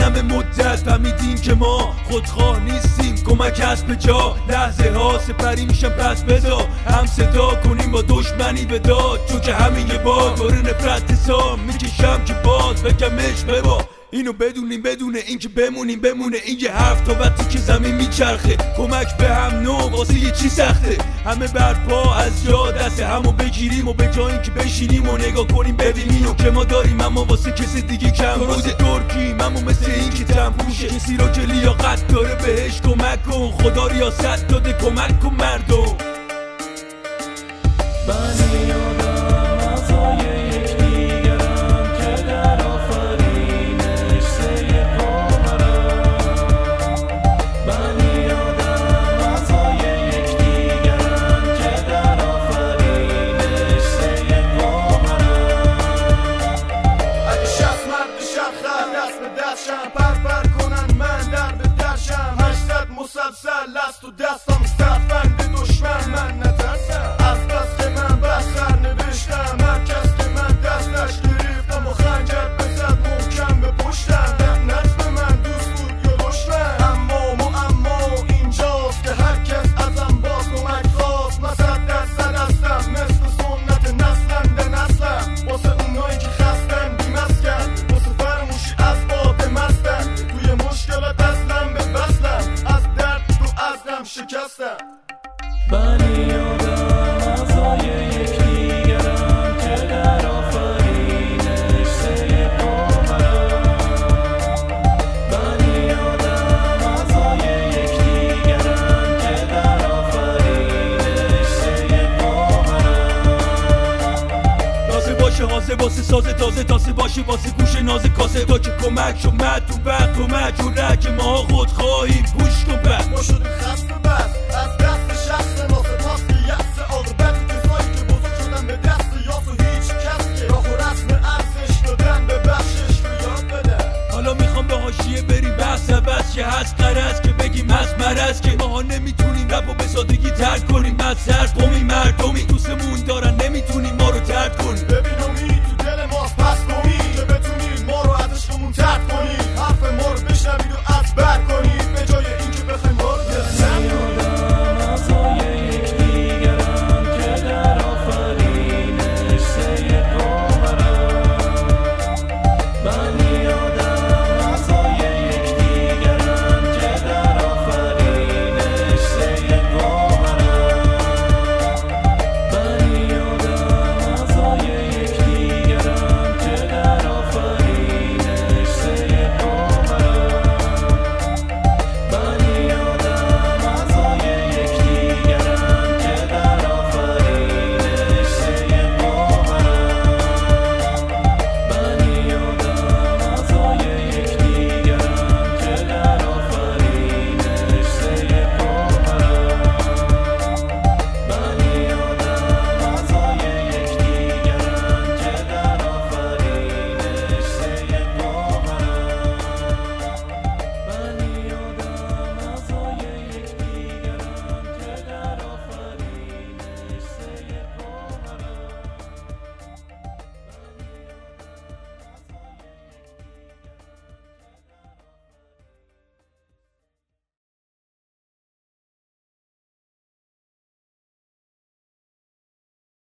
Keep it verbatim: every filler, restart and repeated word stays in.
همه مدت فهمیدیم که ما خودخواه نیستیم، کمک هست به جا، لحظه ها سپری میشن پس بدا، هم صدا کنیم با دشمنی به داد، چون که همین یه بار داره نفرت حسام میکشم که باز بگمش ببا. اینو بدونیم بدون اینکه بمونیم بمونه این یه حرف تا وقتی که زمین میچرخه، کمک به هم نو واسه یه چی سخته، همه برپا از جا دست همو بگیریم و به جای اینکه بشینیم و نگاه کنیم ببینیم اینو که ما داریم اما واسه کسی دیگه کم روز ترکیم، اما مثل این که تنبوشه کسی رو که لیاقت داره بهش کمک کن، خدا ریاست داده کمک کن مردم. پر پر کنن من در به درشم، هشتصد مسلسل است و دستم استفن به دشمن من نترسم، از دست من بستر نوشتم هر کس که من دستش گرفتم و خنجر بزد محکم به پشتم، در نظم من دوست بود یا دشمن، اما معما اینجاست که هر کس ازم باز کمک خواست، من صد درصد هستم مثل سنت نسلم به نسلم، واسه اونایی که خستن بی‌مسکن، واسه فرموشی از توی مشکلات اصلم به بسلم، از درد تو عزم شکستم. بنی آدم اعضای یکدیگرن که در آفرینش سه پاورن، بنی آدم اعضای یکدیگرن که در آفرینش سه پاورن. تازه باشه حاسه واسه ساز تازه تازه باشه واسه گوش ناز کاسه، تا که کمک شمد تو وقت کمک و رک ما خود خواهیم گوش کن بد ما شدیم خست بد از دست شخص ما سپاس که یأس عاقبت کسایی که بزرگ شدن به دست یاس و هیچ کس که راه و رسم ارزش دادن به بخشش رو یاد بدن. حالا میخوام به حاشیه بریم بحث عوض که هست قرض که بگیم هست مرض که ماها نمیتونیم رپ و به سادگی ترک کنیم، از سر قومی مردمی دوستمون دارن نمیتونیم ما رو ترک کنیم.